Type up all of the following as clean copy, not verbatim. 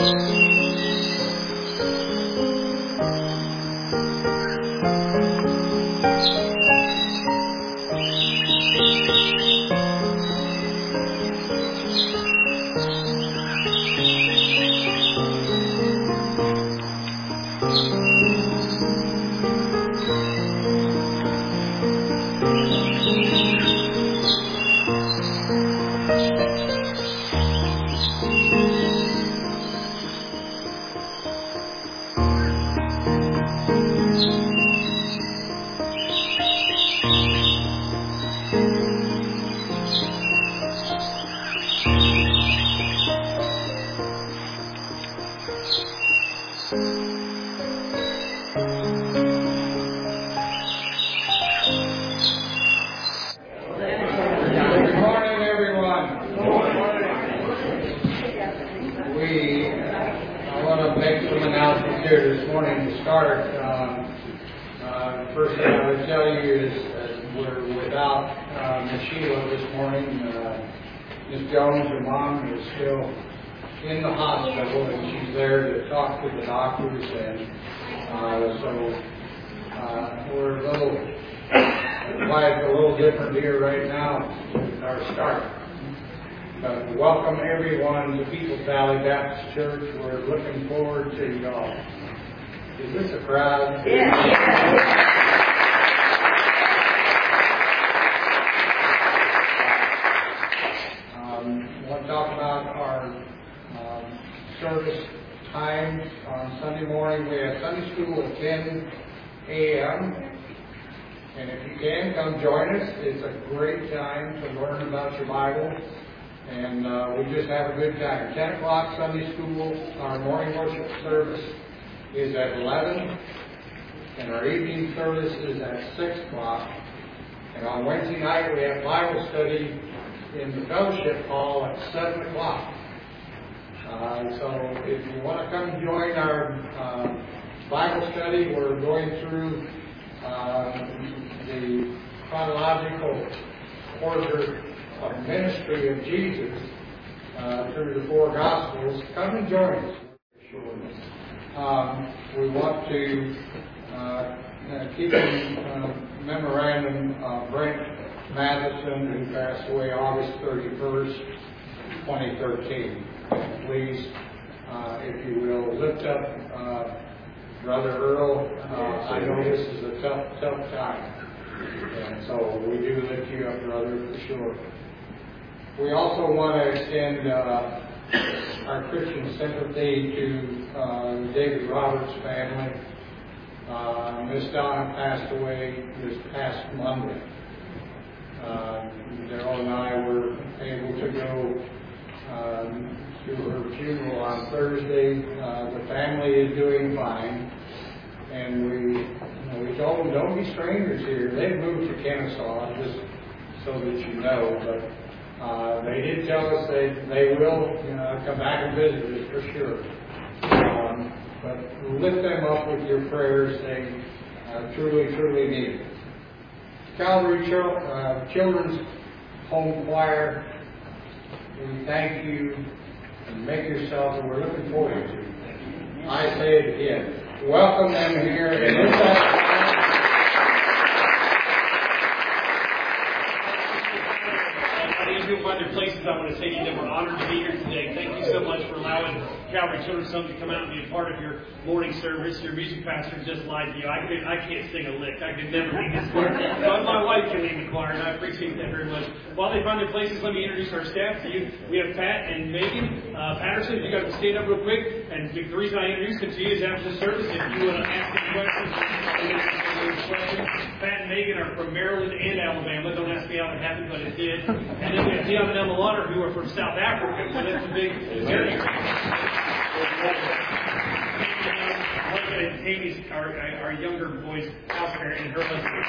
In the hospital, and she's there to talk to the doctors, and we're a little, life's a little different here right now with our start. But welcome everyone to Peoples Valley Baptist Church. We're looking forward to y'all. Is this a crowd? Yeah. I want to talk about our service times on Sunday morning. We have Sunday school at 10 a.m. And if you can, come join us. It's a great time to learn about your Bible. And we just have a good time. 10 o'clock Sunday school. Our morning worship service is at 11. And our evening service is at 6 o'clock. And on Wednesday night we have Bible study in the fellowship hall at 7 o'clock. So if you want to come join our Bible study, we're going through the chronological order of ministry of Jesus through the four Gospels. Come and join us. We want to keep in memorandum of Brent Matheson, who passed away August 31st, 2013. Please, if you will, lift up Brother Earl. I know this is a tough time. And so we do lift you up, brother, for sure. We also want to extend our Christian sympathy to David Roberts' family. Miss Donna passed away this past Monday. Daryl and I were able to go to her funeral on Thursday. The family is doing fine, and we told them, don't be strangers here. They've moved to Kennesaw, just so that you know, but they did tell us they will come back and visit us for sure. But lift them up with your prayers. They truly need it. Calvary Children's Home Choir, we thank you, and make yourselves, we're looking forward to it. I say it again. Welcome them here. And with that, people find their places, I want to say to you that we're honored to be here today. Thank you so much for allowing Calvary Children's Home to come out and be a part of your morning service. Your music pastor just lied to you. I can't sing a lick. I could never lead this choir. But my wife can lead the choir, and I appreciate that very much. While they find their places, let me introduce our staff to you. We have Pat and Megan Patterson. If you guys can stand up real quick. And the reason I introduced them to you is after the service, if you want to ask any questions, Pat and Megan are from Maryland and Alabama. Don't ask me how it happened, but it did. And then we have Dion and Emma Lauder, who are from South Africa. So that's a big area. Amy's our younger boy's house parent and her husband.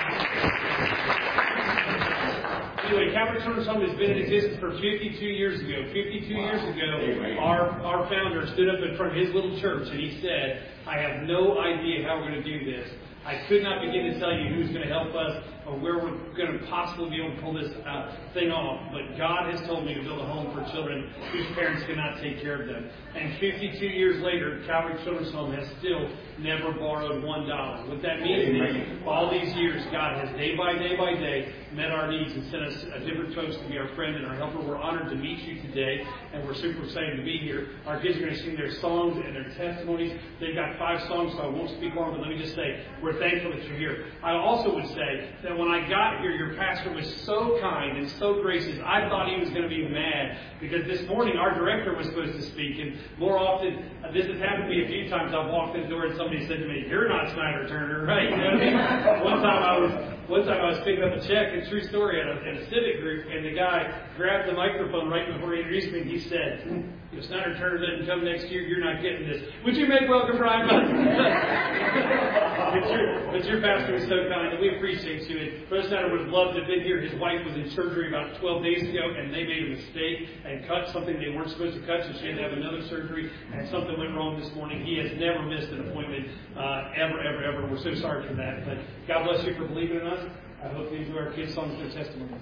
Anyway, Calvary Children's Home has been in existence for 52 years ago. 52 years ago, our founder stood up in front of his little church and he said, I have no idea how we're going to do this, I could not begin to tell you who's going to help us or where we're going to possibly be able to pull this thing off. But God has told me to build a home for children whose parents cannot take care of them. And 52 years later, Calvary Children's Home has still never borrowed $1. What that means is, all these years, God has day by day met our needs and sent us a different folks to be our friend and our helper. We're honored to meet you today, and we're super excited to be here. Our kids are going to sing their songs and their testimonies. They've got 5 songs, so I won't speak long, but let me just say, we're thankful that you're here. I also would say that when I got here, your pastor was so kind and so gracious, I thought he was going to be mad, because this morning our director was supposed to speak, and more often, this has happened to me a few times. I've walked in the door and somebody said to me, "You're not Snyder Turner, right?" You know what I mean? One time I was picking up a check, a true story, at a civic group, and the guy grabbed the microphone right before he introduced me, and he said, "If Snyder Turner doesn't come next year, you're not getting this. Would you make welcome Brian Button?" but your pastor was so kind, and we appreciate you. And Brother Snyder would have loved to have been here. His wife was in surgery about 12 days ago, and they made a mistake and cut something they weren't supposed to cut, so she had to have another surgery, and something went wrong this morning. He has never missed an appointment, ever. We're so sorry for that. But God bless you for believing in us. I hope you enjoy our kids' songs and their testimonies.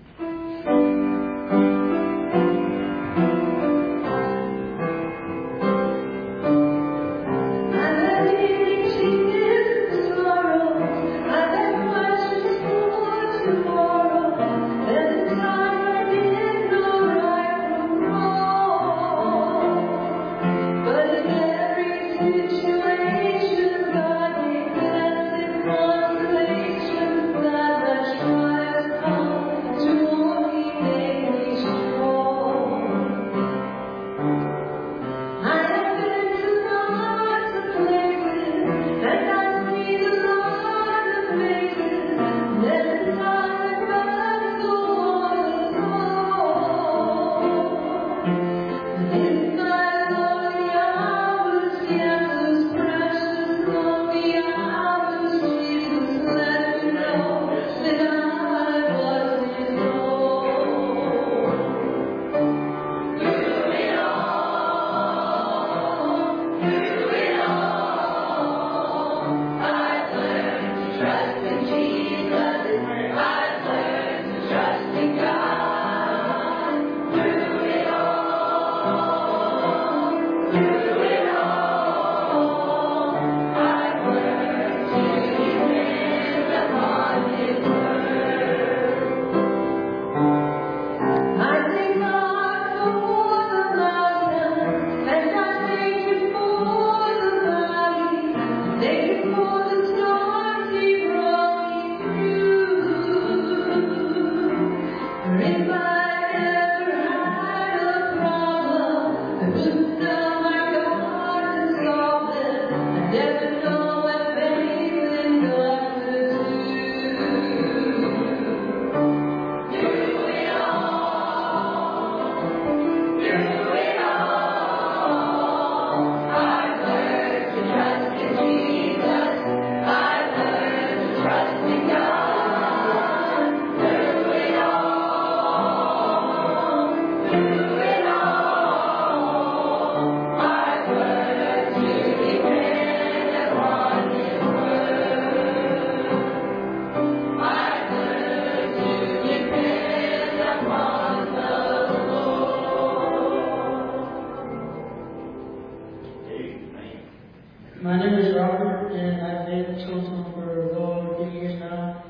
My name is Robert, and I've been at Children's Home for a little over 3 years now.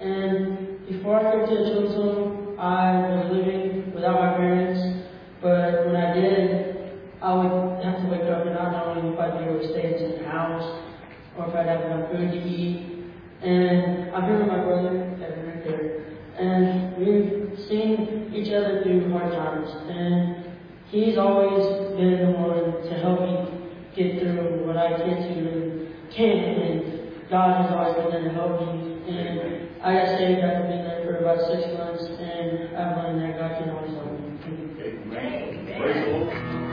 And before I came to the Children's Home, I was living without my parents. But when I did, I would have to wake up and not knowing if I'd be able to stay in the house or if I'd have enough food to eat. And I'm here with my brother, Kevin, right there. And we've seen each other through hard times. And he's always been the one to help me get through what I can't, and God has always been there to help me. And I got saved after being there for about 6 months, and I've learned that God can always help me. Amen. Praise the Lord.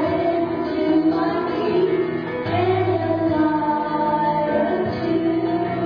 To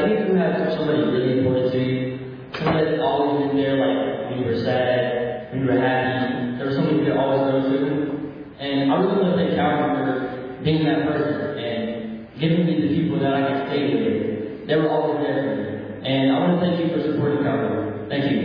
think you have somebody really important to you. Somebody that's always been there, like when you were sad, when you were happy. There was somebody you could always go to. And I really want to thank Calvary for being that person and giving me the people that I can stay with. They were always there for me. And I want to thank you for supporting Calvary. Thank you.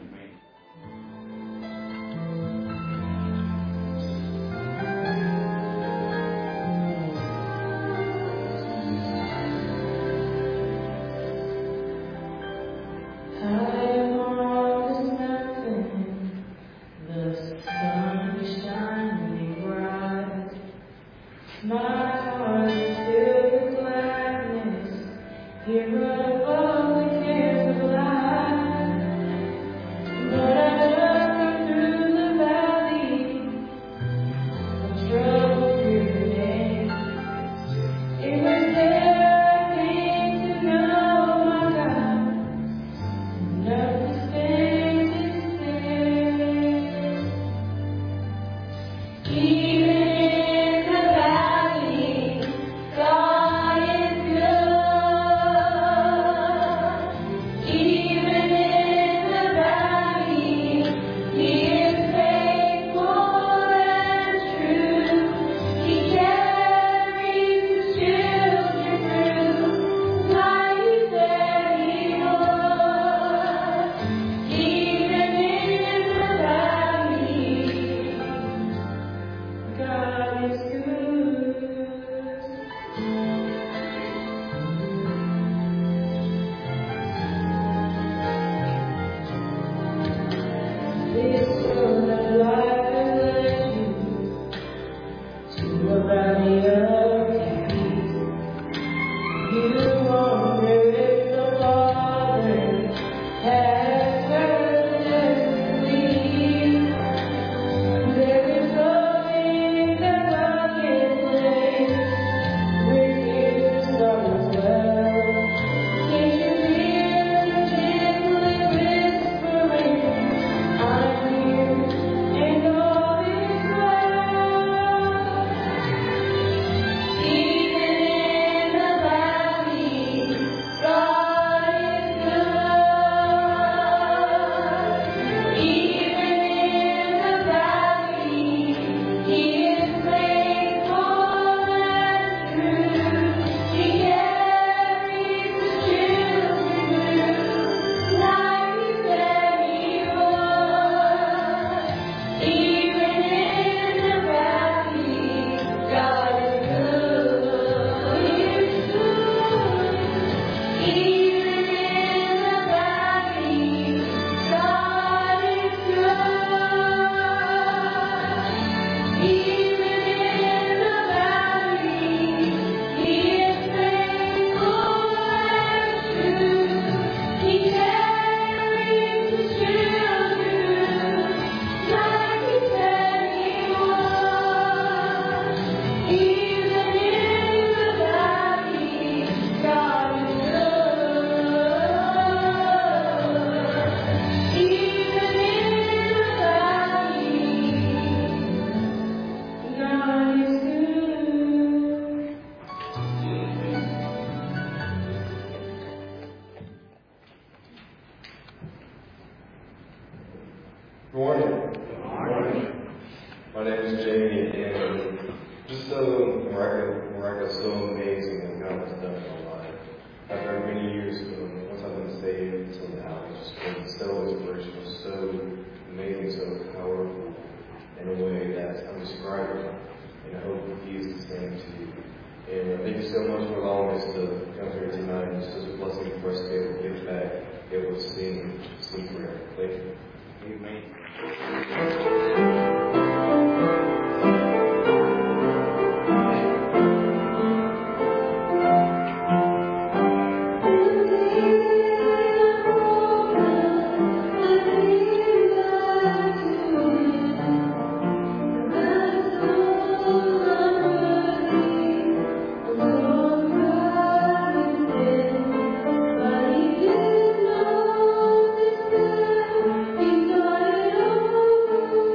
My name is Jamie, and just so miraculous, so amazing what God has done in my life. After many years, once I've been saved until now, it's just been so inspirational, so amazing, so powerful in a way that's undescribable. And I hope He is the same to you. And thank you so much for allowing us to come here tonight. It's just a blessing for us to be able to give back, be able to sing prayer. Thank you. Amen. He started over.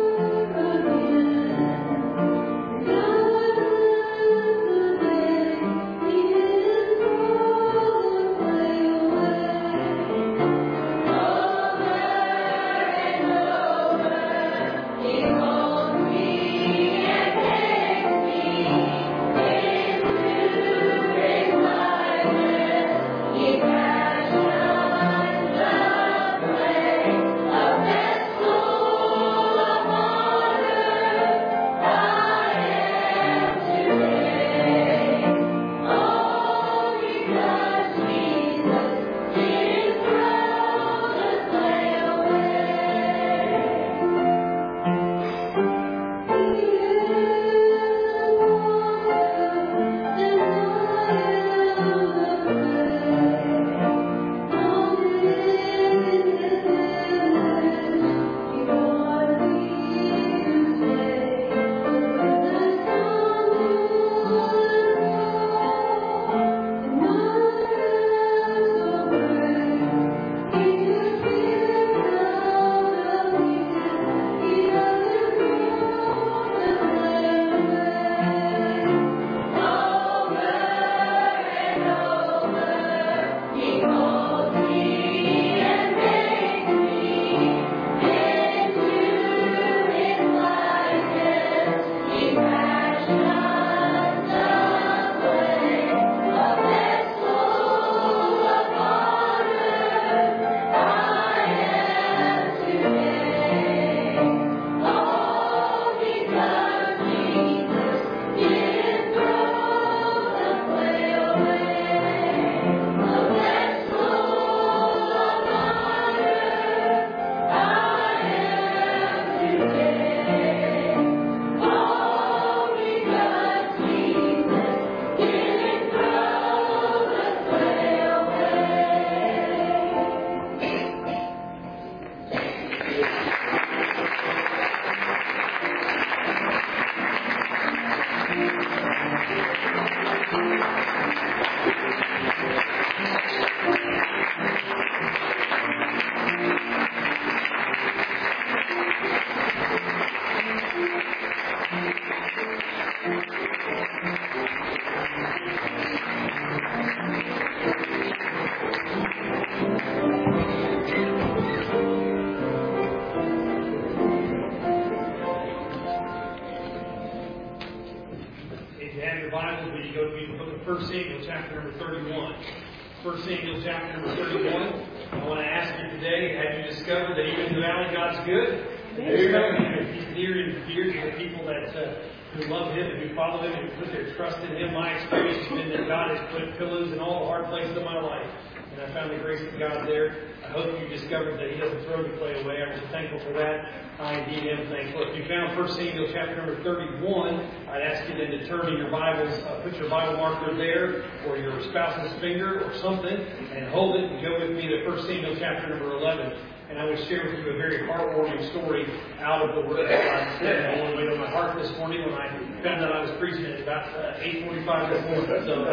1 Samuel chapter number 31. I want to ask you today, have you discovered that even in the valley God's good? Amen. He's near and dear to the people that who love Him and who follow Him and put their trust in Him. My experience has been that God has put pillows in all the hard places of my life. And I found the grace of God there. I hope you discovered that He doesn't throw the clay away. I'm just thankful for that. I indeed am thankful. If you found 1 Samuel chapter number 31, I'd ask you then to turn in your Bibles, put your Bible marker there, or your spouse's finger, or something, and hold it and go with me to 1 Samuel chapter number 11. And I would share with you a very heartwarming story out of the Word of God. I want to wait on my heart this morning when I found out I was preaching at about 8:45 this morning. So,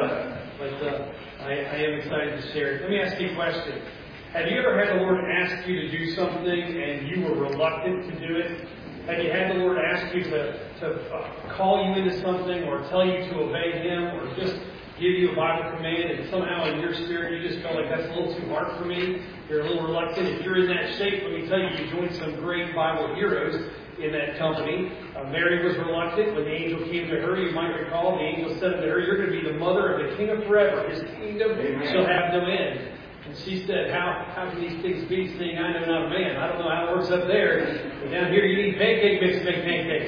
I am excited to share it. Let me ask you a question. Have you ever had the Lord ask you to do something and you were reluctant to do it? Have you had the Lord ask you to call you into something or tell you to obey Him or just give you a Bible command and somehow in your spirit you just felt like that's a little too hard for me? You're a little reluctant. If you're in that shape, let me tell you, you joined some great Bible heroes in that company. Mary was reluctant when the angel came to her. You might recall the angel said to her, "You're going to be the mother of the King of forever. His kingdom shall have no end." And she said, how can these things be, seeing I know not a man? I don't know how it works up there. But down here you need pancake mix to make pancakes.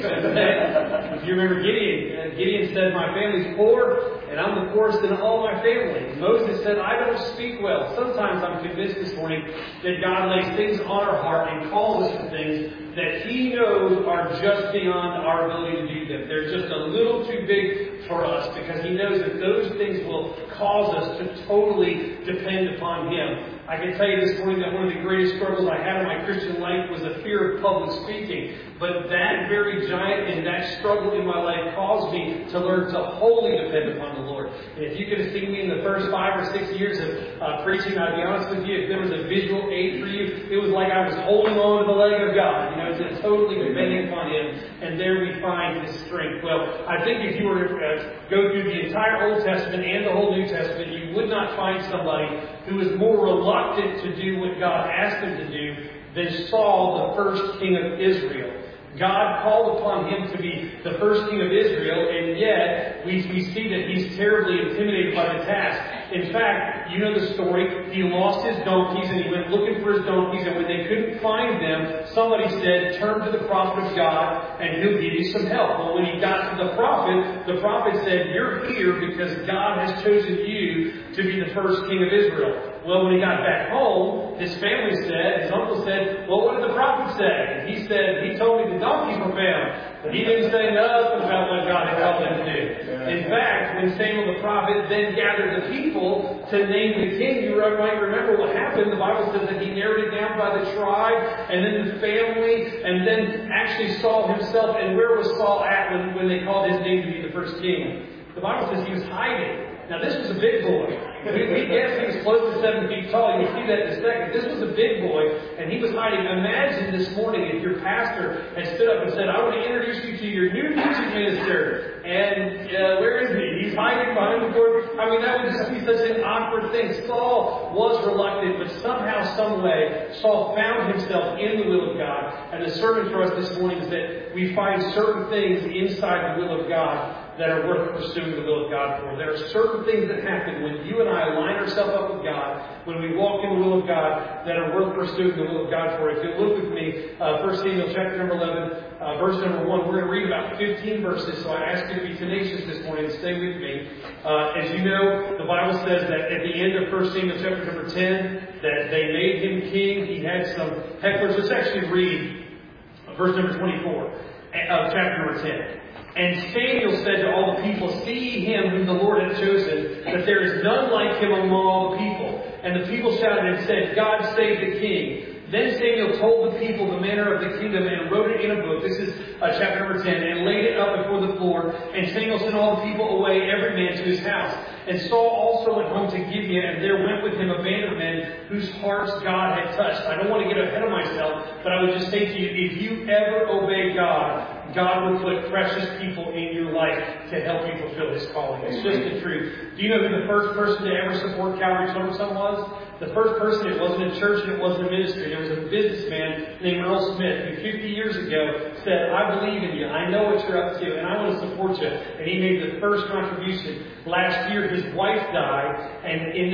If you remember Gideon, Gideon said, "My family's poor, and I'm the poorest in all my family." Moses said, "I don't speak well." Sometimes I'm convinced this morning that God lays things on our heart and calls us to things that He knows are just beyond our ability to do them. They're just a little too big for us because He knows that those things will cause us to totally depend upon Him. I can tell you this morning that one of the greatest struggles I had in my Christian life was a fear of public speaking. But that very giant and that struggle in my life caused me to learn to wholly depend upon the Lord. And if you could have seen me in the first 5 or 6 years of preaching, I'd be honest with you, if there was a visual aid for you, it was like I was holding on to the leg of God. You know, it's totally depending upon Him. And there we find His strength. Well, I think if you were to go through the entire Old Testament and the whole New Testament, you would not find somebody who was more reluctant to do what God asked him to do than Saul, the first king of Israel. God called upon him to be the first king of Israel, and yet we see that he's terribly intimidated by the task. In fact, you know the story. He lost his donkeys and he went looking for his donkeys, and when they couldn't find them, somebody said, "Turn to the prophet of God and He'll give you some help." Well, when he got to the prophet said, "You're here because God has chosen you to be the first king of Israel." Well, when he got back home, his uncle said, "Well, what did the prophet say?" And he said, "He told me the donkeys were found." But he didn't say nothing about what God had called him to do. In fact, when Samuel the prophet then gathered the people to name the king, you might remember what happened. The Bible says that he narrowed it down by the tribe, and then the family, and then actually Saul himself. And where was Saul at when they called his name to be the first king? The Bible says he was hiding. Now, this was a big boy. We guess he was close to 7 feet tall. You'll see that in a second. This was a big boy, and he was hiding. Imagine this morning if your pastor had stood up and said, "I want to introduce you to your new music minister." And where is he? He's hiding behind the door. I mean, that would just be such an awkward thing. Saul was reluctant, but somehow, some way, Saul found himself in the will of God. And the sermon for us this morning is that we find certain things inside the will of God that are worth pursuing the will of God for. There are certain things that happen when you and I line ourselves up with God, when we walk in the will of God, that are worth pursuing the will of God for. If you look with me, 1 Samuel chapter number 11, verse number 1, we're going to read about 15 verses, so I ask you to be tenacious this morning and stay with me. As you know, the Bible says that at the end of 1 Samuel chapter number 10, that they made him king. He had some hecklers. Let's actually read verse number 24 of chapter number 10. "And Samuel said to all the people, 'See him whom the Lord hath chosen, that there is none like him among all the people.' And the people shouted and said, 'God save the king.' Then Samuel told the people the manner of the kingdom and wrote it in a book." This is chapter number 10. "And laid it up before the floor. And Samuel sent all the people away, every man to his house. And Saul also went home to Gibeah, and there went with him a band of men whose hearts God had touched." I don't want to get ahead of myself, but I would just say to you, if you ever obey God, God will put precious people in your life to help you fulfill His calling. It's just the truth. Do you know who the first person to ever support Calvary Children's Home was? The first person, it wasn't a church and it wasn't a ministry. There was a businessman named Earl Smith who 50 years ago said, I believe in you. I know what you're up to and I want to support you. And he made the first contribution. Last year, his wife died. And in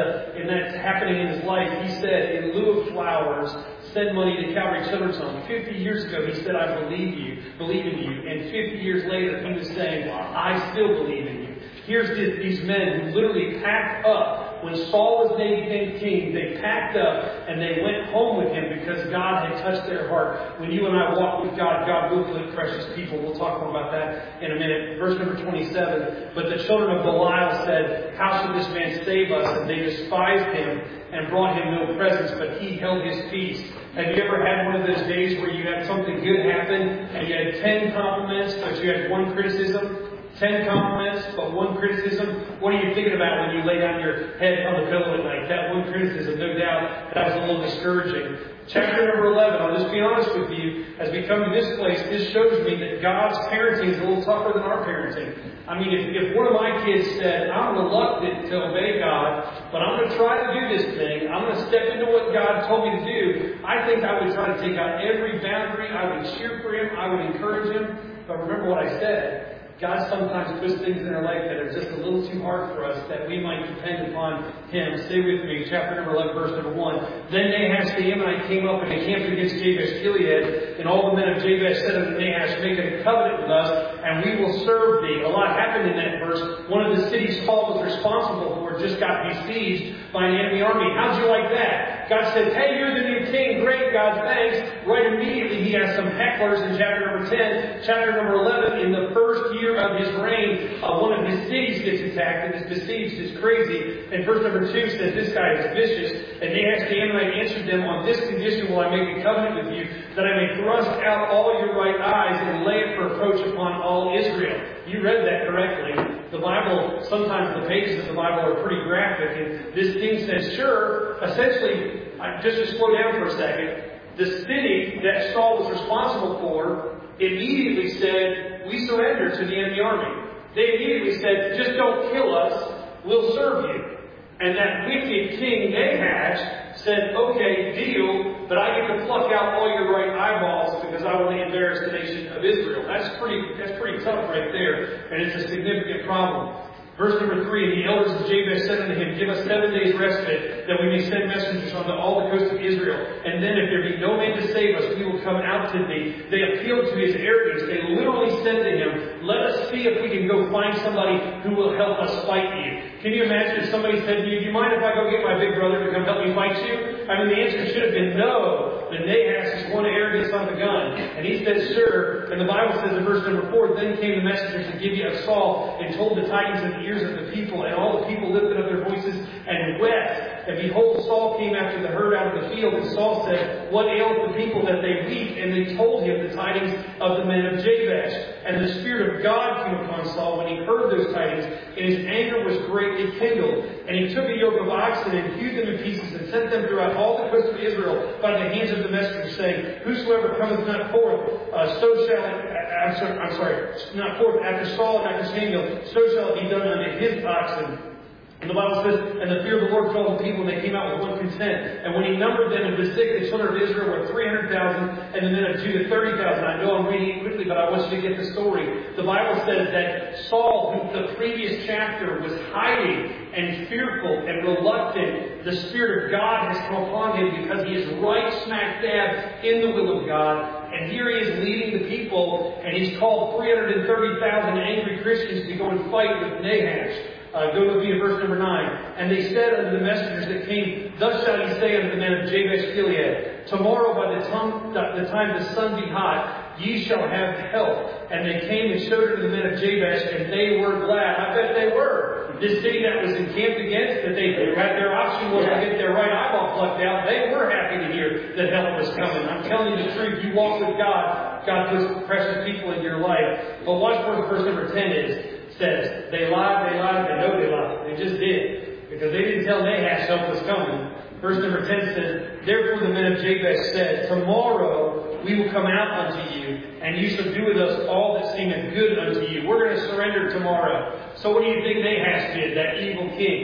that happening in his life, he said, in lieu of flowers, send money to Calvary Children's Home. 50 years ago, he said, I believe in you. And 50 years later, he was saying, I still believe in you. Here's these men who literally packed up. When Saul was named king, they packed up and they went home with him because God had touched their heart. When you and I walk with God, God will flip precious people. We'll talk more about that in a minute. Verse number 27. But the children of Belial said, how should this man save us? And they despised him and brought him no presents, but he held his peace. Have you ever had one of those days where you had something good happen and you had 10 compliments, but you had 1 criticism? 10 compliments, but 1 criticism. What are you thinking about when you lay down your head on the pillow at night? That 1 criticism, no doubt, that was a little discouraging. Chapter number 11, I'll just be honest with you. As we come to this place, this shows me that God's parenting is a little tougher than our parenting. I mean, if one of my kids said, I'm reluctant to obey God, but I'm going to try to do this thing, I'm going to step into what God told me to do, I think I would try to take out every boundary. I would cheer for him. I would encourage him. But remember what I said. God sometimes puts things in our life that are just a little too hard for us that we might depend upon Him. Stay with me. Chapter number 11, verse number 1. Then Nahash the Ammonite came up and encamped against Jabesh Gilead, and all the men of Jabesh said unto Nahash, make a covenant with us, and we will serve thee. A lot happened in that verse. One of the cities Saul was responsible for just got besieged by an enemy army. How'd you like that? God said, hey, you're the new king. Great, God, thanks. Right immediately, he has some hecklers in chapter number 10. Chapter number 11, in the first year of his reign, one of his cities gets attacked and is besieged. It's crazy. And verse number 2 says, this guy is vicious. And Nahash the Ammonite answered them, on this condition will I make a covenant with you, that I may thrust out all your right eyes and lay it for reproach upon all Israel. You read that correctly. The Bible, sometimes the pages of the Bible are pretty graphic, and this king says, sure, essentially, just to slow down for a second, the city that Saul was responsible for immediately said, we surrender to the enemy army. They immediately said, just don't kill us, we'll serve you. And that wicked king Nahash said, okay, deal, but I get to pluck out all your right eyeballs because I want to embarrass the nation of Israel. That's pretty tough right there, and it's a significant problem. Verse number 3, and the elders of Jabesh said unto him, give us 7 days respite, that we may send messengers unto all the coast of Israel. And then if there be no man to save us, we will come out to thee. They appealed to his arrogance. They literally said to him, let us see if we can go find somebody who will help us fight you. Can you imagine if somebody said to you, do you mind if I go get my big brother to come help me fight you? I mean, the answer should have been no. But Nahash just wanted arrogance on the gun. And he said, sure. And the Bible says in verse number 4, then came the messengers to Gibeah of Saul, and told the tidings in the ears of the people. And all the people lifted up their voices and wept. And behold, Saul came after the herd out of the field. And Saul said, what aileth the people that they weep? And they told him the tidings of the men of Jabesh. And the Spirit of God came upon Saul when he heard those tidings, and his anger was greatly kindled. And he took a yoke of oxen and hewed them in pieces and sent them throughout all the coast of Israel by the hands of the messengers, saying, whosoever cometh not forth, not forth after Saul and after Samuel, so shall it be done unto his oxen. And the Bible says, and the fear of the Lord fell on the people, and they came out with one consent. And when he numbered them of the sick, the children of Israel were 300,000, and the men of Judah 30,000. I know I'm reading it quickly, but I want you to get the story. The Bible says that Saul, who the previous chapter was hiding and fearful and reluctant, the Spirit of God has come upon him because he is right smack dab in the will of God. And here he is leading the people, and he's called 330,000 angry Christians to go and fight with Nahash. Go with me to verse number 9. And they said unto the messengers that came, thus shall ye say unto the men of Jabesh Gilead, tomorrow by the time the sun be hot, ye shall have help. And they came and showed it to the men of Jabesh, and they were glad. I bet they were. This city that was encamped against, that they had their option was to get their right eyeball plucked out, they were happy to hear that help was coming. I'm telling you the truth. You walk with God, God puts precious people in your life. But watch what verse number 10 is. Says, they lied, they know they lied. They just did. Because they didn't tell Nahash help was coming. Verse number 10 says, therefore the men of Jabesh said, tomorrow we will come out unto you, and you shall do with us all that seemeth good unto you. We're going to surrender tomorrow. So what do you think Nahash did, that evil king?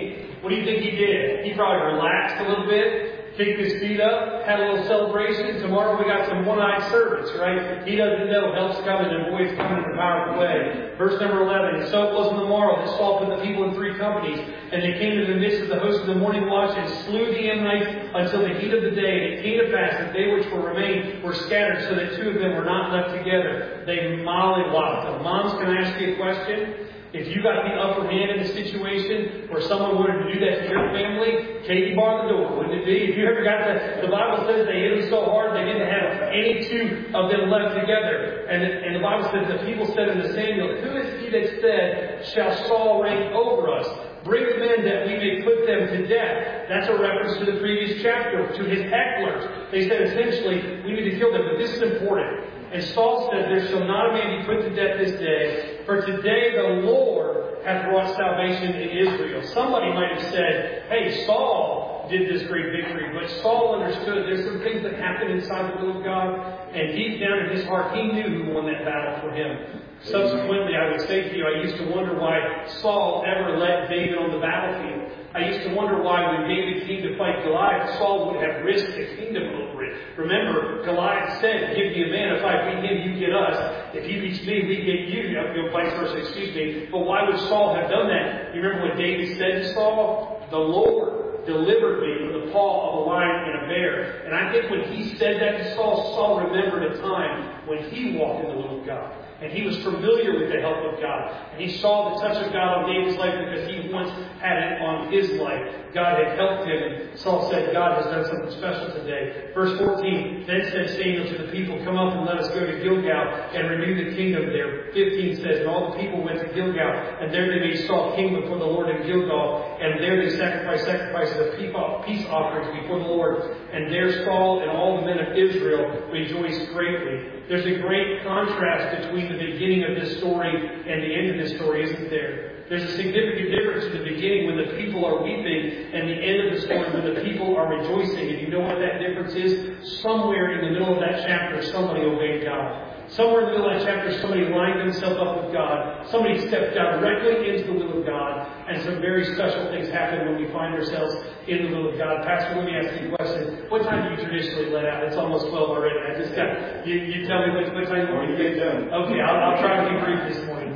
What do you think he did? He probably relaxed a little bit, kicked his feet up, had a little celebration. Tomorrow we got some one-eyed servants, right? He doesn't know help's coming and boy, it's coming in a powerful way. Verse number 11, and so it was on the morrow that Saul put the people in 3 companies, and they came to the midst of the host of the morning watch and slew the Ammonites until the heat of the day. And it came to pass that they which were remained were scattered, so that 2 of them were not left together. They mollywopped them. Moms, can I ask you a question? If you got the upper hand in a situation where someone wanted to do that to your family, Katie barred the door, wouldn't it be? If you ever got the Bible says they hit them so hard they didn't have any 2 of them left together. And the Bible says the people said unto Samuel, who is he that said, shall Saul reign over us? Bring them in that we may put them to death. That's a reference to the previous chapter, to his hecklers. They said essentially, we need to kill them, but this is important. And Saul said, there shall not a man be put to death this day, for today the Lord hath wrought salvation in Israel. Somebody might have said, hey, Saul did this great victory, but Saul understood there's some things that happen inside the will of God, and deep down in his heart, he knew who won that battle for him. Subsequently, I would say to you, I used to wonder why Saul ever led David on the battlefield. I used to wonder why when David came to fight Goliath, Saul would have risked the kingdom over it. Remember, Goliath said, give me a man. If I beat him, you get us. If he beats me, we get you. Vice versa, excuse me. But why would Saul have done that? You remember what David said to Saul? The Lord delivered me from the paw of a lion and a bear. And I think when he said that to Saul, Saul remembered a time when he walked in the will of God. And he was familiar with the help of God. And he saw the touch of God on David's life because he once had it on his life. God had helped him. And Saul said, God has done something special today. Verse 14, then said Samuel to the people, come up and let us go to Gilgal and renew the kingdom there. 15 says, and all the people went to Gilgal, and there they made Saul king before the Lord in Gilgal. And there they sacrifices of peace offerings before the Lord. And there Saul and all the men of Israel rejoiced greatly. There's a great contrast between the beginning of this story and the end of this story, isn't there? There's a significant difference in the beginning when the people are weeping and the end of the story when the people are rejoicing. And you know what that difference is? Somewhere in the middle of that chapter, somebody obeyed God. Somewhere in the middle of that chapter, somebody lined themselves up with God. Somebody stepped directly into the will of God. And some very special things happen when we find ourselves in the will of God. Pastor, let me ask you a question. What time do you traditionally let out? It's almost 12 already. I just got, you tell me what time you want me to get done. Okay, I'll try to be brief this morning.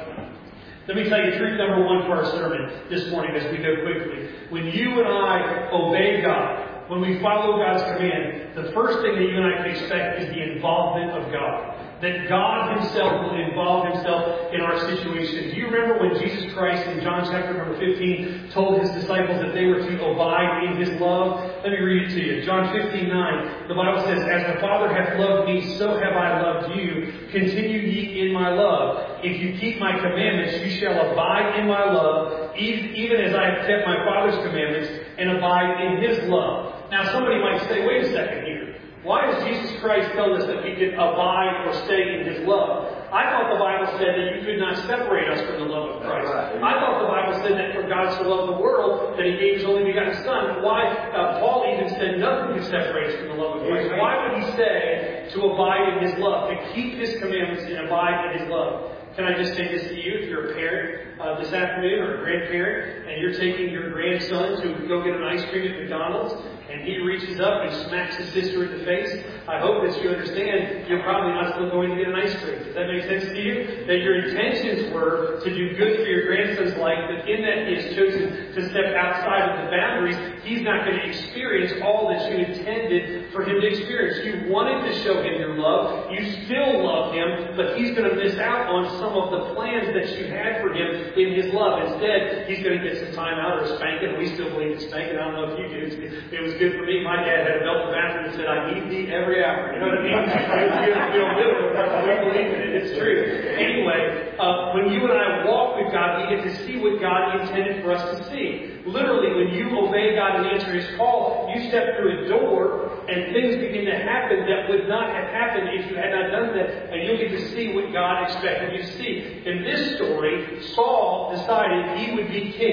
Let me tell you truth number 1 for our sermon this morning as we go quickly. When you and I obey God, when we follow God's command, the first thing that you and I can expect is the involvement of God. That God Himself will involve Himself in our situation. Do you remember when Jesus Christ in John chapter number 15 told His disciples that they were to abide in His love? Let me read it to you. John 15:9, the Bible says, as the Father hath loved me, so have I loved you. Continue ye in my love. If you keep my commandments, you shall abide in my love, even as I have kept my Father's commandments and abide in His love. Now somebody might say, wait a second here. Why does Jesus Christ tell us that we can abide or stay in His love? I thought the Bible said that you could not separate us from the love of Christ. I thought the Bible said that for God so loved the world that He gave His only begotten Son. Why? Paul even said nothing can separate us from the love of Christ. Why would he say to abide in His love, to keep His commandments and abide in His love? Can I just say this to you? If you're a parent this afternoon or a grandparent and you're taking your grandson to go get an ice cream at McDonald's and he reaches up and smacks his sister in the face, I hope that you understand you're probably not still going to get an ice cream. Does that make sense to you? That your intentions were to do good for your grandson's life, but in that he has chosen to step outside of the boundaries, he's not going to experience all that you intended for him to experience. You wanted to show him your love. You still love him, but he's going to miss out on some of the plans that you had for him in his love. Instead, he's going to get some time out or a spanking. We still believe in spanking. I don't know if you do. It was good for me. My dad had a belt in the bathroom that said, I need thee every hour. You know what I mean? It was good. We don't live with it, but we believe in it. It's true. Anyway, when you and I walk with God, we get to see what God intended for us to see. Literally, when you obey God and answer His call, you step through a door and things begin to happen that would not have happened if you had not done that. And you'll get to see what God expected you to see. In this story, Saul decided he would be king.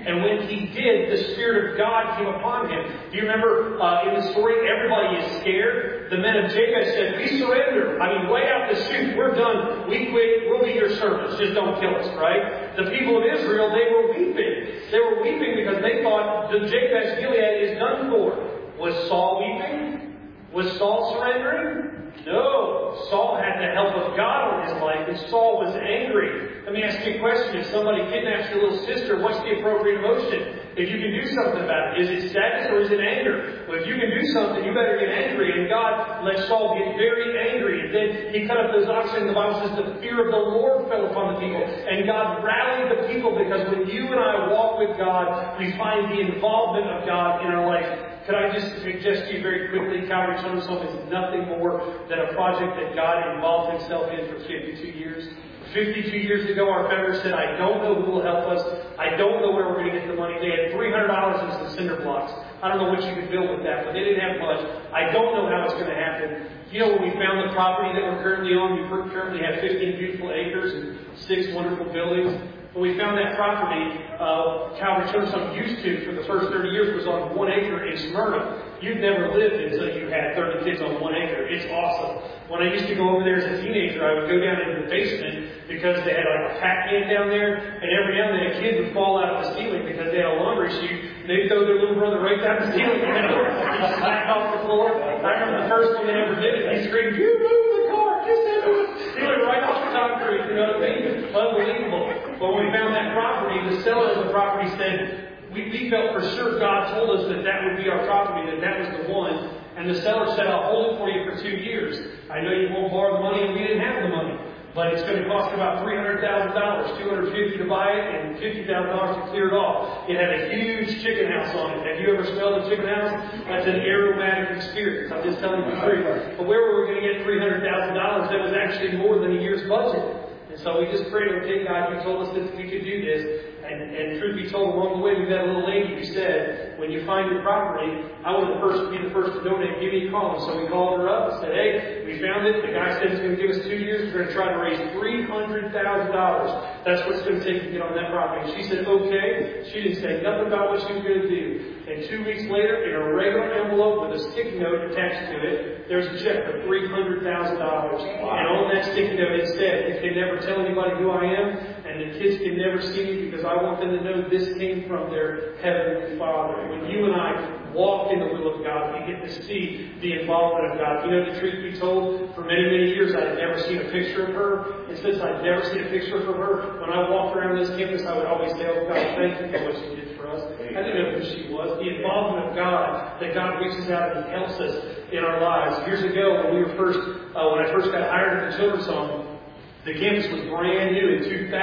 And when he did, the Spirit of God came upon him. Do you remember in the story, everybody is scared? The men of Jabesh said, we surrender. I mean, way out the chute. We're done. We quit. We'll be your servants. Just don't kill us, right? The people of Israel, they were weeping. They were weeping because they thought the Jabesh Gilead is done for. Was Saul weeping? Was Saul surrendering? No. Saul had the help of God on his life, and Saul was angry. Let me ask you a question. If somebody kidnaps your little sister, what's the appropriate emotion? If you can do something about it, is it sadness or is it anger? Well, if you can do something, you better get angry. And God let Saul get very angry. And then he cut up those oxen. The Bible says the fear of the Lord fell upon the people. And God rallied the people, because when you and I walk with God, we find the involvement of God in our life. Could I just suggest to you very quickly, Calvary Children's Home is nothing more than a project that God involved himself in for 52 years. 52 years ago, our founder said, I don't know who will help us. I don't know where we're going to get the money. They had $300 in some cinder blocks. I don't know what you could build with that, but they didn't have much. I don't know how it's going to happen. You know, when we found the property that we're currently on, we currently have 15 beautiful acres and 6 wonderful buildings. When we found that property, Calvary Children's Home used to, for the first 30 years, was on 1 acre in Smyrna. You'd never lived until you had 30 kids on 1 acre. It's awesome. When I used to go over there as a teenager, I would go down into the basement because they had like a pack can down there, and every now and then a kid would fall out of the ceiling because they had a laundry chute. They'd throw their little brother right down the ceiling and he'd smack off the floor. I remember the first one they ever did it. He screamed, "You move the car! Just do it!" He went right off the concrete. You know what I mean? Unbelievable. But when we found that property, the seller of the property said, we felt for sure God told us that that would be our property, that was the one. And the seller said, I'll hold it for you for 2 years. I know you won't borrow the money, and we didn't have the money. But it's going to cost about $300,000, $250,000 to buy it, and $50,000 to clear it off. It had a huge chicken house on it. Have you ever smelled a chicken house? That's an aromatic experience. I'm just telling you the truth. But where were we going to get $300,000? That was actually more than a year's budget. And so we just prayed, okay, God, you told us that we could do this. And truth be told, along the way, we've got a little lady who said, when you find your property, I want to be the first to donate. Give me a call. So we called her up and said, hey, we found it. The guy said it's going to give us 2 years. We're going to try to raise $300,000. That's what it's going to take to get on that property. And she said, okay. She didn't say nothing about what she was going to do. And 2 weeks later, in a regular envelope with a sticky note attached to it, there's a check for $300,000. And on that sticky note, it said, you can never tell anybody who I am, and the kids can never see me because I want them to know this came from their Heavenly Father. When you and I walk in the will of God, we get to see the involvement of God. You know, the truth be told, for many, many years, I had never seen a picture of her. And since I'd never seen a picture of her, when I walked around this campus, I would always say, oh, God, thank you for what you did for us. I didn't know who she was. The involvement of God, that God reaches out and helps us in our lives. Years ago, when I first got hired at the Children's Home, the campus was brand new in 2000.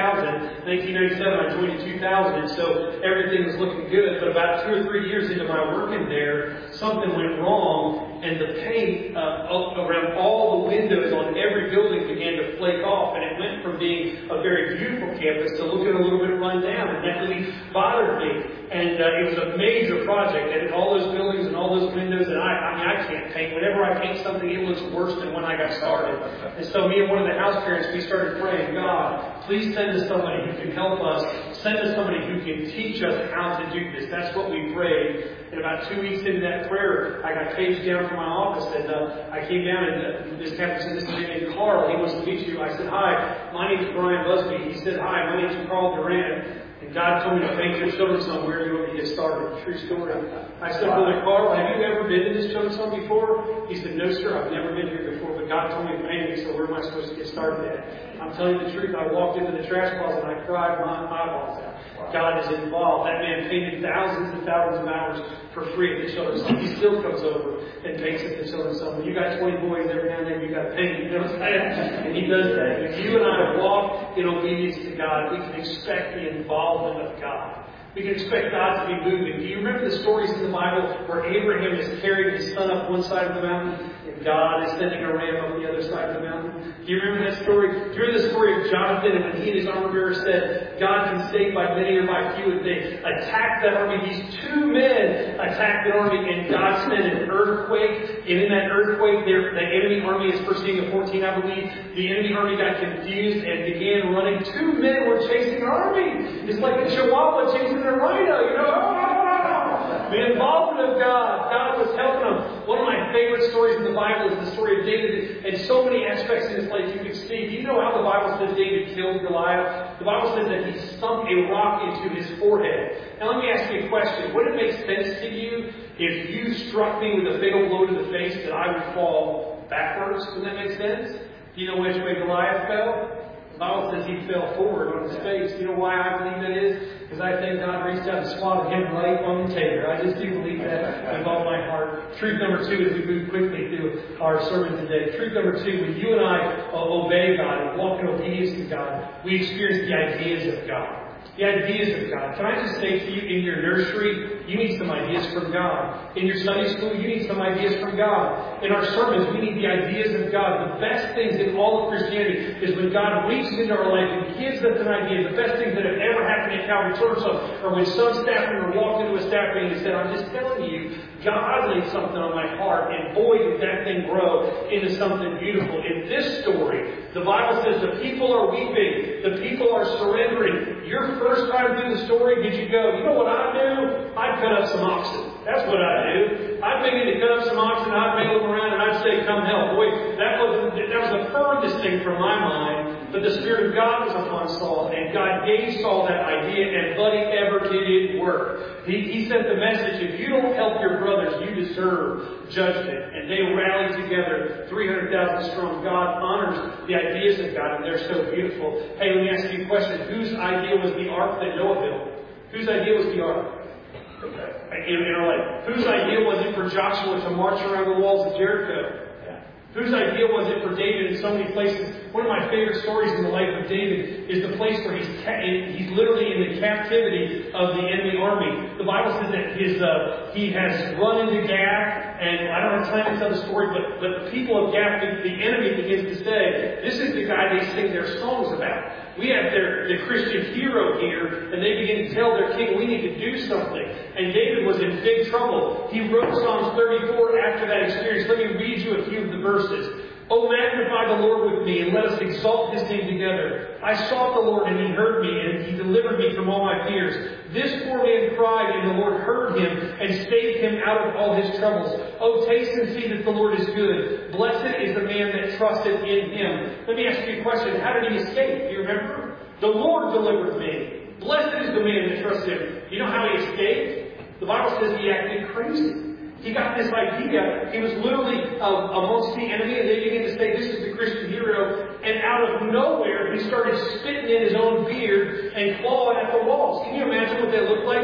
1997, I joined in 2000, and so everything was looking good. But about 2 or 3 years into my working there, something went wrong, and the paint around all the windows on every building began to flake off, and it went from being a very beautiful campus to looking a little bit run down, and that really bothered me. And it was a major project, and all those buildings and all those windows, and I can't paint. Whenever I paint something, it looks worse than when I got started. And so me and one of the house parents, we started praying, God, please send us somebody who can help us. Send us somebody who can teach us how to do this. That's what we prayed. And about 2 weeks into that prayer, I got paged down from my office, and I came down, and this captain said, this is named Carl. He wants to meet you. I said, hi, my name is Brian Busby. He said, hi, my name is Carl Duran. And God told me to paint your children's home. Where do you want me to get started? True story. I said, Brother Carl, have you ever been to this children's home before? He said, no, sir, I've never been here before, but God told me to paint it, so where am I supposed to get started at? I'm telling you the truth. I walked into the trash closet and I cried my eyeballs out. God is involved. That man painted thousands and thousands of hours for free at the children's home. He still comes over and paints at the children's home. When you got 20 boys, every now and then you got to paint. You know what I'm saying? And he does that. If you and I walk in obedience to God, we can expect the involvement of God. We can expect God to be moving. Do you remember the stories in the Bible where Abraham is carrying his son up one side of the mountain and God is sending a ram up the other side of the mountain? Do you remember that story? Do you remember the story of Jonathan and when he and his armor bearer said, God can save by many or by few? And they attacked that army. These 2 men attacked the army and God sent an earthquake, and in that earthquake, the enemy army, is 1 Samuel 14, I believe, the enemy army got confused and began running. 2 men were chasing an army. It's like a chihuahua chasing a rhino, you know. The involvement of God. God was helping them. One of my favorite stories in the Bible is the story of David, and so many aspects in his life you could see. Do you know how the Bible says David killed Goliath? The Bible says that he sunk a rock into his forehead. Now let me ask you a question. Would it make sense to you if you struck me with a fatal blow to the face that I would fall backwards? Does that make sense? Do you know which way Goliath fell? The Bible says he fell forward on his face. You know why I believe that is? Because I think God reached out and swatted him right on the tater. I just do believe that with all my heart. Truth number 2, as we move quickly through our sermon today. Truth number 2, when you and I obey God and walk in obedience to God, we experience the ideas of God. The ideas of God. Can I just say to you, in your nursery, you need some ideas from God. In your Sunday school, you need some ideas from God. In our sermons, we need the ideas of God. The best things in all of Christianity is when God reaches into our life and gives us an idea. The best things that have ever happened at Calvary Church are when some staff member walked into a staff meeting and said, I'm just telling you, God laid something on my heart, and boy, did that thing grow into something beautiful. In this story, the Bible says the people are weeping. The people are surrendering. Your first time through the story, did you go, you know what I'd do? I'd cut up some oxen. That's what I'd do. I'd begin to cut up some oxen, I'd bail them around, and I'd say, come help. Boy, that was the furthest thing from my mind. But the Spirit of God was upon Saul, and God gave Saul that idea, and buddy, ever did it work. He sent the message, if you don't help your brothers, you deserve judgment. And they rallied together, 300,000 strong. God honors the ideas of God, and they're so beautiful. Hey, let me ask you a question. Whose idea was the ark that Noah built? Whose idea was the ark? In our life. Whose idea was it for Joshua to march around the walls of Jericho? Whose idea was it for David in so many places? One of my favorite stories in the life of David is the place where he's literally in the captivity of the enemy army. The Bible says that he has run into Gath, and I don't have time to tell the story, but the people of Gath, the enemy begins to say, this is the guy they sing their songs about. We have the Christian hero here, and they begin to tell their king, we need to do something. And David was in big trouble. He wrote Psalms 34 after that experience. Let me read you a few of the verses. Oh, magnify the Lord with me, and let us exalt His name together. I sought the Lord, and He heard me, and He delivered me from all my fears. This poor man cried, and the Lord heard him, and saved him out of all his troubles. Oh, taste and see that the Lord is good. Blessed is the man that trusted in Him. Let me ask you a question. How did he escape? Do you remember? The Lord delivered me. Blessed is the man that trusts Him. You know how he escaped? The Bible says he acted crazy. He got this idea. He was literally amongst the enemy, and they began to say, this is the Christian hero. And out of nowhere, he started spitting in his own beard and clawing at the walls. Can you imagine what they looked like?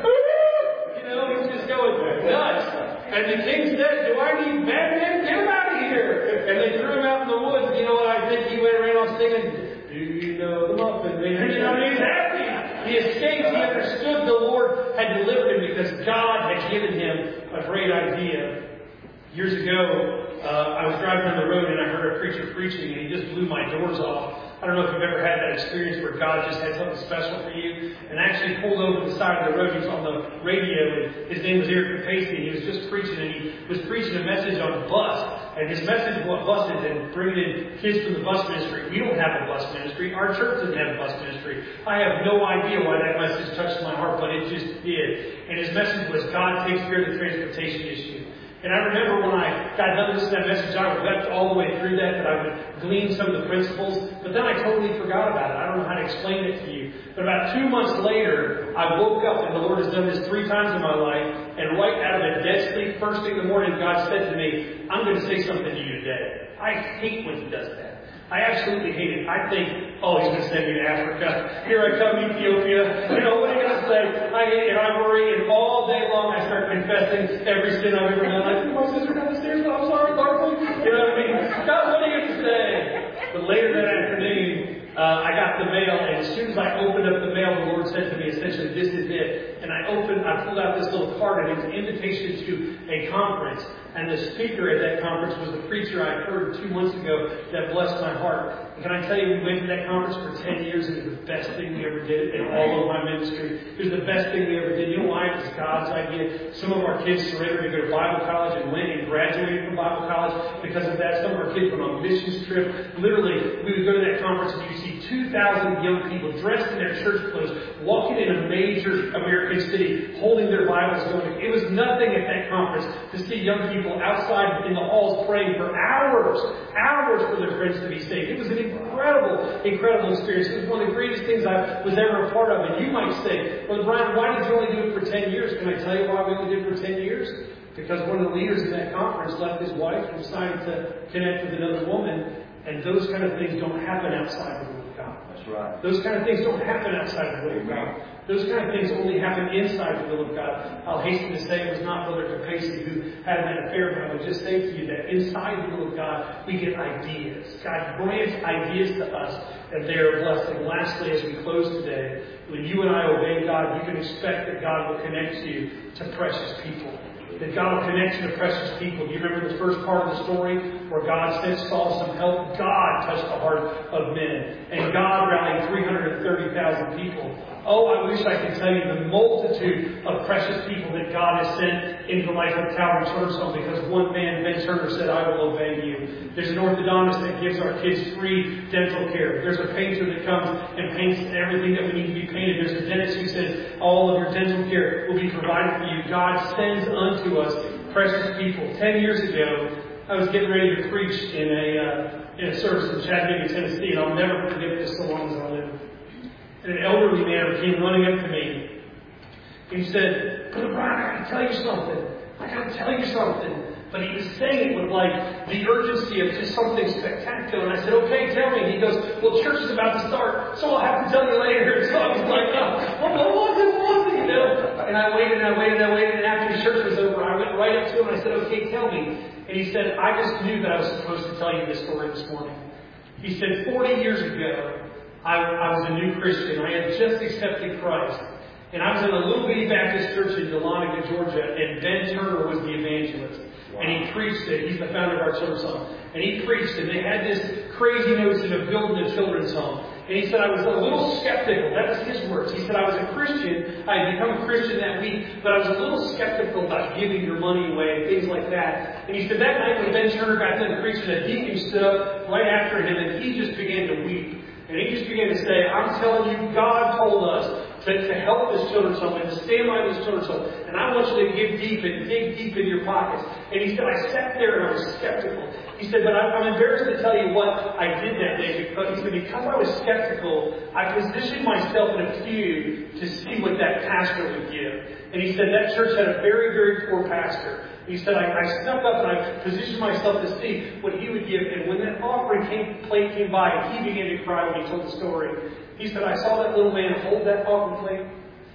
He's just going nuts. And the king said, do I need madmen? Get him out of here. And they threw him out in the woods. You know what I think? He went around singing, do you know the Muffin Man? You know, he's happy. He escaped. He understood the Lord had delivered him because God had given him a great idea. Years ago, I was driving on the road and I heard a preacher preaching, and he just blew my doors off. I don't know if you've ever had that experience where God just had something special for you. And I actually pulled over to the side of the road. He was on the radio, and his name was Eric Capacey. He was just preaching, and he was preaching a message on bus. And his message was buses and bringing in kids from the bus ministry. We don't have a bus ministry. Our church doesn't have a bus ministry. I have no idea why that message touched my heart, but it just did. And his message was God takes care of the transportation issue. And I remember when I got done listening to that message, I wept all the way through that I would glean some of the principles. But then I totally forgot about it. I don't know how to explain it to you. But about 2 months later, I woke up, and the Lord has done this 3 times in my life. And right out of a dead sleep, first thing in the morning, God said to me, I'm going to say something to you today. I hate when He does that. I absolutely hate it. I think, oh, He's going to send me to Africa. Here I come, Ethiopia. You know, what are you going to say? I hate it, and I worry, and all day long I start confessing every sin I've ever done. Like, my sister down the stairs, but I'm sorry, Lord. You know what I mean? God, what are you going to say? But later that afternoon, I got the mail, and as soon as I opened up the mail, the Lord said to me, essentially, this is it. did. And I pulled out this little card, and it was an invitation to a conference. And the speaker at that conference was the preacher I heard 2 months ago that blessed my heart. And can I tell you, we went to that conference for 10 years, and it was the best thing we ever did in all of my ministry. It was the best thing we ever did. You know why? It was God's idea. Some of our kids surrendered to go to Bible college and went and graduated from Bible college because of that. Some of our kids went on a missions trip. Literally, we would go to that conference, and you'd see 2,000 young people dressed in their church clothes, walking in a major American city, holding their Bibles going. It was nothing at that conference to see young people outside in the halls praying for hours for their friends to be saved. It was an incredible experience. It was one of the greatest things I was ever a part of. And you might say, well, Brian, why did you only do it for 10 years? Can I tell you why we only did it for 10 years? Because one of the leaders in that conference left his wife and decided to connect with another woman. And those kind of things don't happen outside the will of God. That's right. Those kind of things don't happen outside the will of God. Those kind of things only happen inside the will of God. I'll hasten to say it was not Brother Capacey who had that affair, but I would just say to you that inside the will of God, we get ideas. God grants ideas to us, and they are a blessing. Lastly, as we close today, when you and I obey God, you can expect that God will connect you to precious people. That God will connect you to precious people. Do you remember the first part of the story where God sent Saul some help? God touched the heart of men. And God rallied 330,000 people. Oh, I wish I could tell you the multitude of precious people that God has sent into the life of Calvary Church Home, because one man, Ben Turner, said, I will obey you. There's an orthodontist that gives our kids free dental care. There's a painter that comes and paints everything that we need to be painted. There's a dentist who says all of your dental care will be provided for you. God sends unto us precious people. 10 years ago, I was getting ready to preach in a service in Chattanooga, Tennessee, and I'll never forget this so long as I live. And an elderly man came running up to me. He said, Brother Brian, I got to tell you something. But he was saying it with like the urgency of just something spectacular. And I said, okay, tell me. And he goes, well, church is about to start, so I'll have to tell you later. So I was like, what was it, you know? And I waited. And after church was over, I went right up to him and I said, okay, tell me. And he said, I just knew that I was supposed to tell you this story this morning. He said, 40 years ago, I was a new Christian. I had just accepted Christ. And I was in a little bitty Baptist church in Dahlonega, Georgia, and Ben Turner was the evangelist. Wow. And he preached it. He's the founder of our children's home. And he preached, and they had this crazy notion of building a children's home. And he said, I was a little skeptical. That was his words. He said, I was a Christian. I had become a Christian that week, but I was a little skeptical about giving your money away and things like that. And he said, that night when Ben Turner got done preaching, a deacon stood up right after him, and he just began to weep. And he just began to say, I'm telling you, God told us to help this children's home and to stand by this children's home. And I want you to give deep and dig deep in your pockets. And he said, I sat there and I was skeptical. He said, but I'm embarrassed to tell you what I did that day. Because he said, because I was skeptical, I positioned myself in a pew to see what that pastor would give. And he said, that church had a very, very poor pastor. He said, I snuck up and I positioned myself to see what he would give. And when that offering plate came by, he began to cry when he told the story. He said, I saw that little man hold that offering plate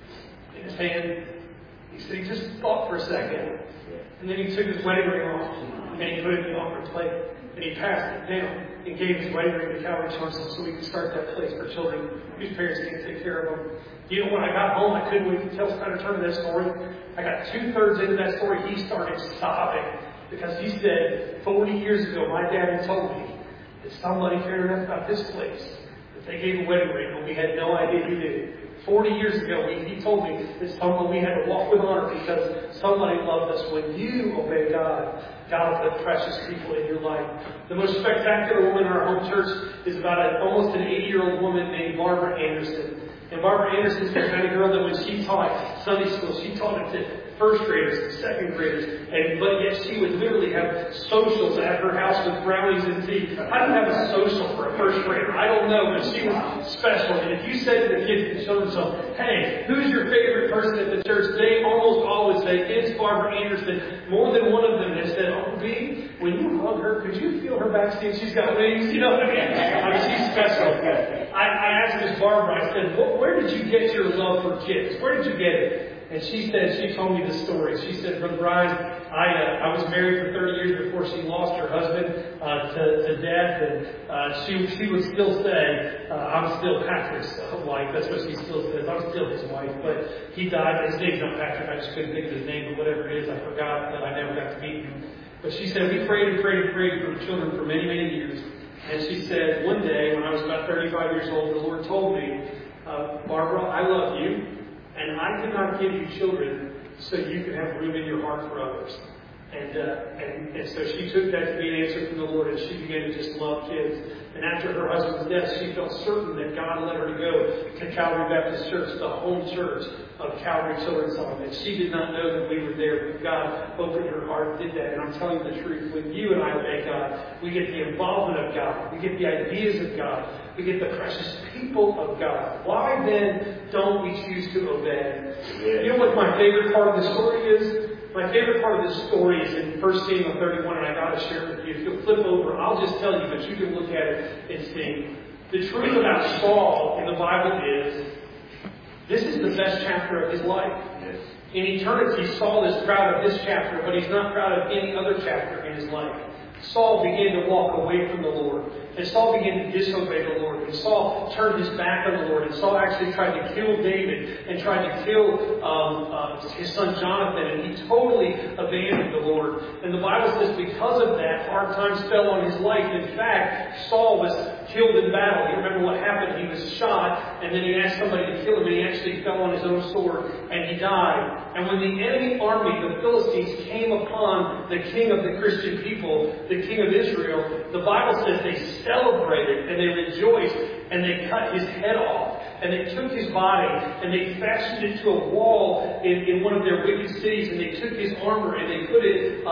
in his hand. He said, he just thought for a second. And then he took his wedding ring off and he put it in the offering plate. And he passed it down and gave his wedding ring to Calvary Church so we could start that place for children whose parents can't take care of them. You know, when I got home, I couldn't wait to tell Scott Turner that story. I got 2/3 into that story. He started sobbing because he said, 40 years ago, my dad told me that somebody cared enough about this place that they gave a wedding ring when we had no idea who did. 40 years ago, he told me that someone we had to walk with honor because somebody loved us. When you obey God, God will put precious people in your life. The most spectacular woman in our home church is about almost an 80-year-old woman named Barbara Anderson. And Barbara Anderson's the kind of girl that when she taught Sunday school, she taught it to first graders and second graders. But yet she would literally have socials at her house with brownies and tea. I don't have a social for a first grader. I don't know, but she was special. And if you said to the kids in children's home, hey, who's your favorite person at the church? They almost always say, it's Barbara Anderson. More than one of them has said, oh, B, when you hug her, could you feel her backstage? She's got wings, you know what I mean? I mean, she's special. I asked Miss Barbara, I said, where did you get your love for kids? Where did you get it? And she told me this story. She said, Brother Brian, I was married for 30 years before she lost her husband to death, and she would still say, I'm still Patrick's wife. That's what she still says. I'm still his wife. But he died. His name's not Patrick. I just couldn't think of his name, but whatever it is, I forgot that I never got to meet him. But she said, we prayed and prayed and prayed for children for many, many years. And she said, one day when I was about 35 years old, the Lord told me, Barbara, I love you. And I did not give you children so you could have room in your heart for others. And so she took that to be an answer from the Lord, and she began to just love kids. And after her husband's death, she felt certain that God led her to go to Calvary Baptist Church, the home church of Calvary Children's Home. And she did not know that we were there, but God opened her heart and did that. And I'm telling you the truth, when you and I obey God, we get the involvement of God. We get the ideas of God. We get the precious people of God. Why then don't we choose to obey? You know what my favorite part of the story is? My favorite part of this story is in 1 Samuel 31, and I got to share it with you. If you'll flip over, I'll just tell you, but you can look at it and see. The truth about Saul in the Bible is, this is the best chapter of his life. Yes. In eternity, Saul is proud of this chapter, but he's not proud of any other chapter in his life. Saul began to walk away from the Lord. And Saul began to disobey the Lord. And Saul turned his back on the Lord. And Saul actually tried to kill David and tried to kill his son Jonathan. And he totally abandoned the Lord. And the Bible says because of that, hard times fell on his life. In fact, Saul was killed in battle. You remember what happened? He was shot, and then he asked somebody to kill him, and he actually fell on his own sword, and he died. And when the enemy army, the Philistines, came upon the king of the Christian people, the king of Israel, the Bible says they celebrated and they rejoiced, and they cut his head off. And they took his body and they fashioned it to a wall in one of their wicked cities, and they took his armor and they put it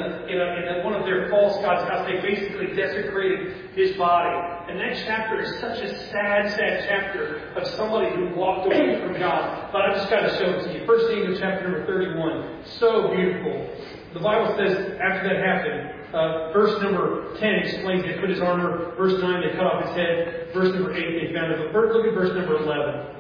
in one of their false gods' house. They basically desecrated his body. And that chapter is such a sad, sad chapter of somebody who walked away from God. But I just got to show it to you. 1 Samuel chapter number 31. So beautiful. The Bible says after that happened, verse number 10 explains they put his armor. Verse 9, they cut off his head. Verse number 8, they found it. But look at verse number 11.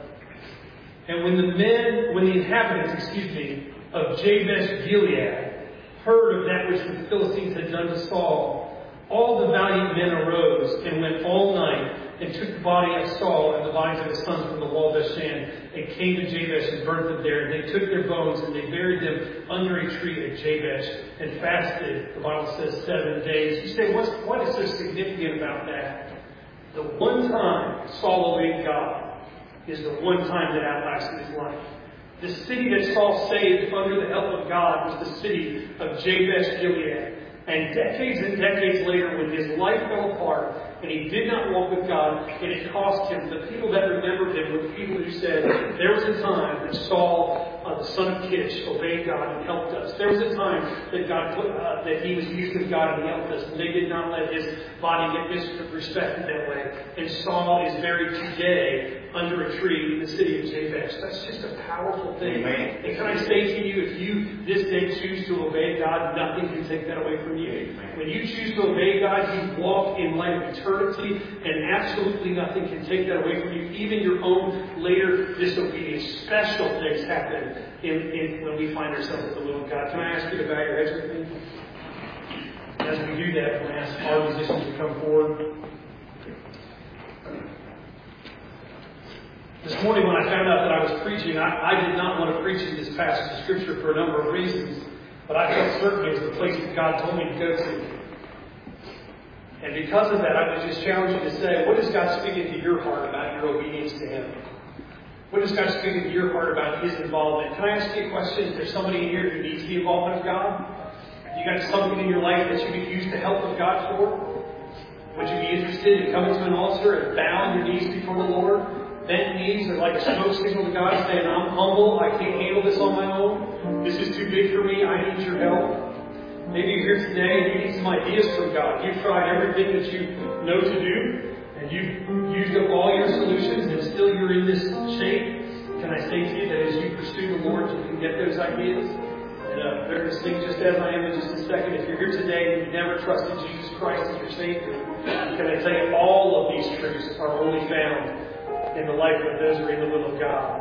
And when the inhabitants, of Jabesh Gilead heard of that which the Philistines had done to Saul, all the valiant men arose and went all night and took the body of Saul and the bodies of his sons from the wall of Bethshan and came to Jabesh and burnt them there. And they took their bones and they buried them under a tree at Jabesh and fasted, the Bible says, 7 days. You say, what is so significant about that? The one time Saul obeyed God is the one time that outlasted his life. The city that Saul saved under the help of God was the city of Jabesh Gilead. And decades later, when his life fell apart and he did not walk with God, and it cost him, the people that remembered him were the people who said, there was a time that Saul, the son of Kish, obeyed God and helped us. There was a time that that he was used of God and he helped us. And they did not let his body get disrespected that way. And Saul is buried today under a tree in the city of Jabesh. That's just a powerful thing. Amen. And can I say to you, if you this day choose to obey God, nothing can take that away from you. Amen. When you choose to obey God, you walk in light of eternity, and absolutely nothing can take that away from you. Even your own later disobedience. Special things happen when we find ourselves in the will of God. Can I ask you to bow your heads with me? As we do that, I'm going to ask our musicians to come forward. This morning when I found out that I was preaching, I did not want to preach in this passage of Scripture for a number of reasons. But I felt certain it was the place that God told me to go to. And because of that, I would just challenge you to say, what is God speaking to your heart about your obedience to Him? What is God speaking to your heart about His involvement? Can I ask you a question? Is there somebody in here who needs the involvement of God? You got something in your life that you could use the help of God for? Would you be interested in coming to an altar and bowing your knees before the Lord? Bent knees are like a smoke signal to God saying, I'm humble, I can't handle this on my own. This is too big for me, I need your help. Maybe you're here today and you need some ideas from God. You've tried everything that you know to do, and you've used up all your solutions, and still you're in this shape. Can I say to you that as you pursue the Lord, you can get those ideas? And they're going to sing Just As I Am in just a second. If you're here today and you've never trusted Jesus Christ as your Savior, can I tell you all of these truths are only found in the life of those who are in the will of God.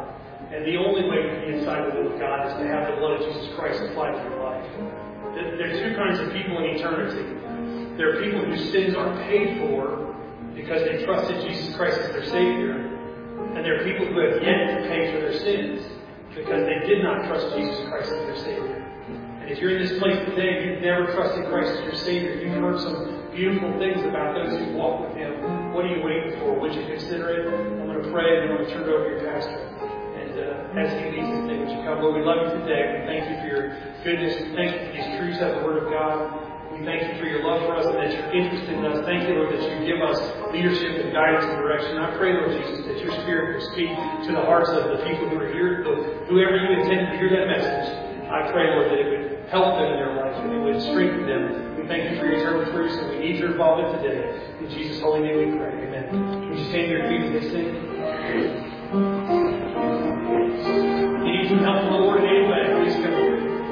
And the only way to be inside the will of God is to have the blood of Jesus Christ applied to your life. There are two kinds of people in eternity. There are people whose sins are paid for because they trusted Jesus Christ as their Savior. And there are people who have yet to pay for their sins because they did not trust Jesus Christ as their Savior. And if you're in this place today, you've never trusted Christ as your Savior, you've heard some beautiful things about those who walk with Him. What are you waiting for? Would you consider it? I'm going to pray and then I'm going to turn it over to your pastor. And as he leads this thing, would you come? Lord, we love you today. We thank you for your goodness. We thank you for these truths of the Word of God. We thank you for your love for us and that you're interested in us. Thank you, Lord, that you give us leadership and guidance and direction. I pray, Lord Jesus, that your Spirit will speak to the hearts of the people who are here, whoever you intended to hear that message. I pray, Lord, that it would help them in their life and it would strengthen them. We thank you for your eternal truths and we need your involvement today. In Jesus' holy name we pray. Amen. Would you stand to your feet as they sing? If you need some help from the Lord in any way, please come here.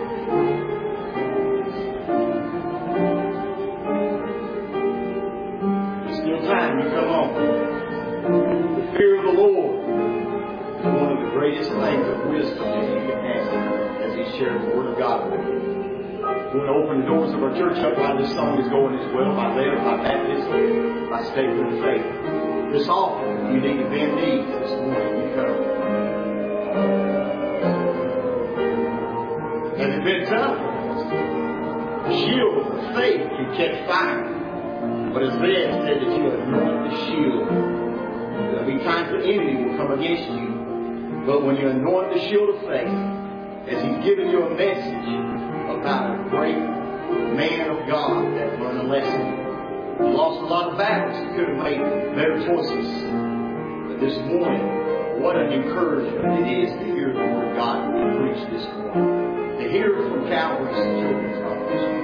It's still time to come on. The fear of the Lord is one of the greatest things of wisdom that you can have as He shares the Word of God with you. We want to open the doors of our church up while this song is going as well, by letter, by baptism, by statement of faith. This offering, you need to bend knees this morning. You come. Has it been tough? The shield of faith can catch fire. But Isaiah said that you anoint the shield. There'll be times the enemy will come against you. But when you anoint the shield of faith, as He's given you a message about a great man of God that learned a lesson. He lost a lot of battles. He could have made better choices. But this morning, what an encouragement it is to hear the Word of God preached this morning. To hear it from Calvary's Children's Hospital.